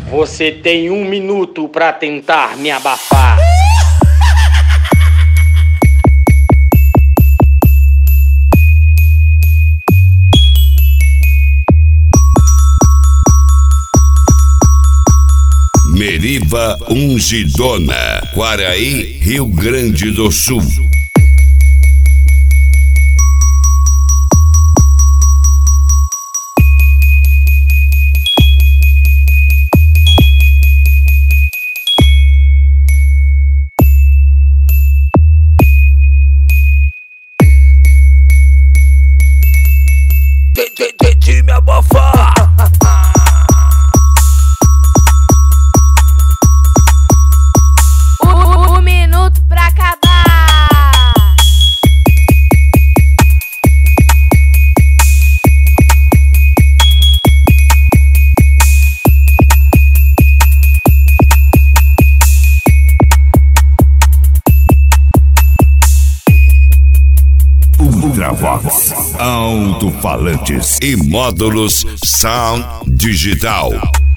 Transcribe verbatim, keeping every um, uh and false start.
Você tem um minuto pra tentar me abafar. Meriva Ungidona, Quaraí, Rio Grande do Sul. Tente me abafar. Um minuto pra acabar. Ultravox, alto-falantes e módulos Sound Digital.